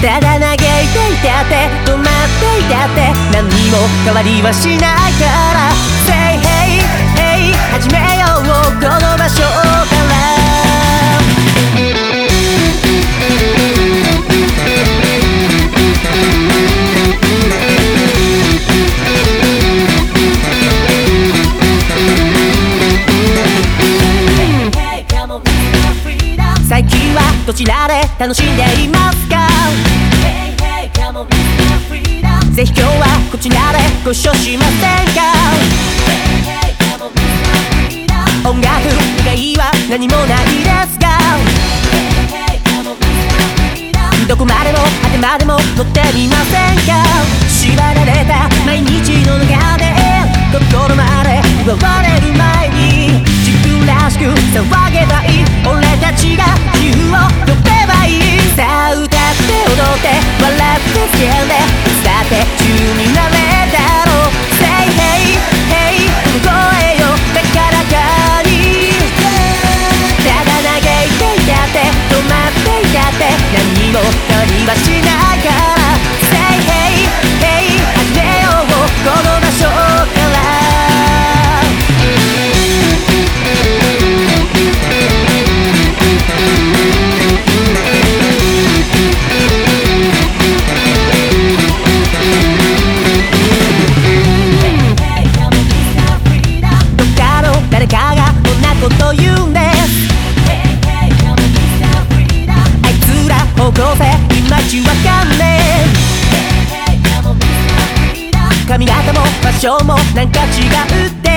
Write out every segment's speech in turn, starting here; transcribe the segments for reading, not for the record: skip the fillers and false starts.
ただ嘆いていたって止まっていたって何にも変わりはしないから Say hey hey 始めようこの場所から最近はどちらで楽しんでいますか？ぜひ今日はこちらでご一緒しませんか？音楽以外は何もないですがどこまでも果てまでも乗ってみませんか？縛られた毎日の中で心まで奪われる前に自分らしく騒げばいい俺たちが自由を呼べばいいさあ歌って踊って笑って叫んでいつだって自由になれたろう Say hey hey この声よ高らかにただ嘆いていたって止まっていたって何にも変わりはしないから Say hey hey 始めようこの場所から誰かがこんなこと言うんですあいつら方向性いまいちわかんねえ髪型も場所もなんか違うって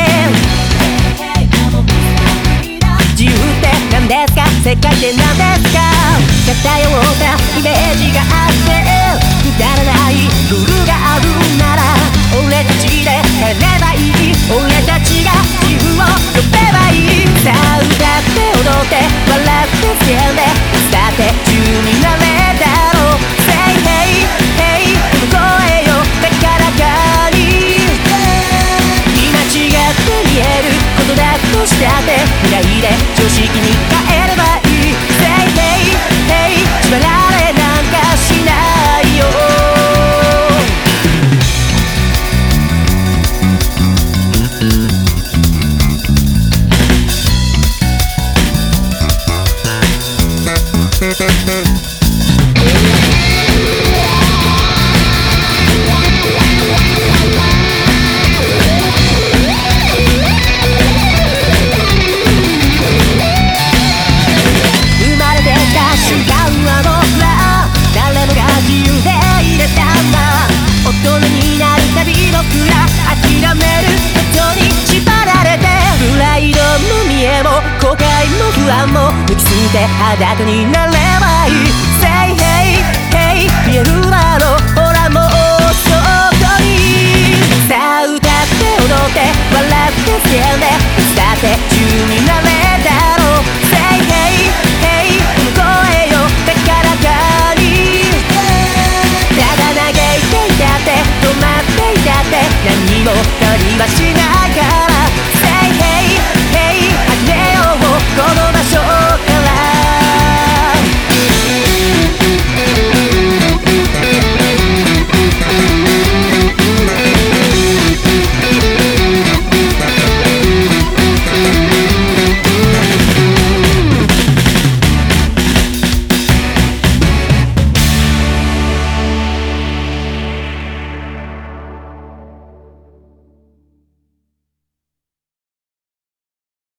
自由って何ですか世界って何ですか偏ったイメージがあってくだらないルールがあるなら俺たちで変えればいい俺たちが自由を呼べばいいさあ歌って踊って笑って叫んでいつだって自由になれたろう Say hey hey この声よ高らかに見間違って見えることだとしたって未来で常識に変えればいい Say hey hey 縛られなんかしないよ裸になればいい Say hey hey 見えるだろほらもうそこにさあ歌って踊って笑って叫んでいつだって自由になれ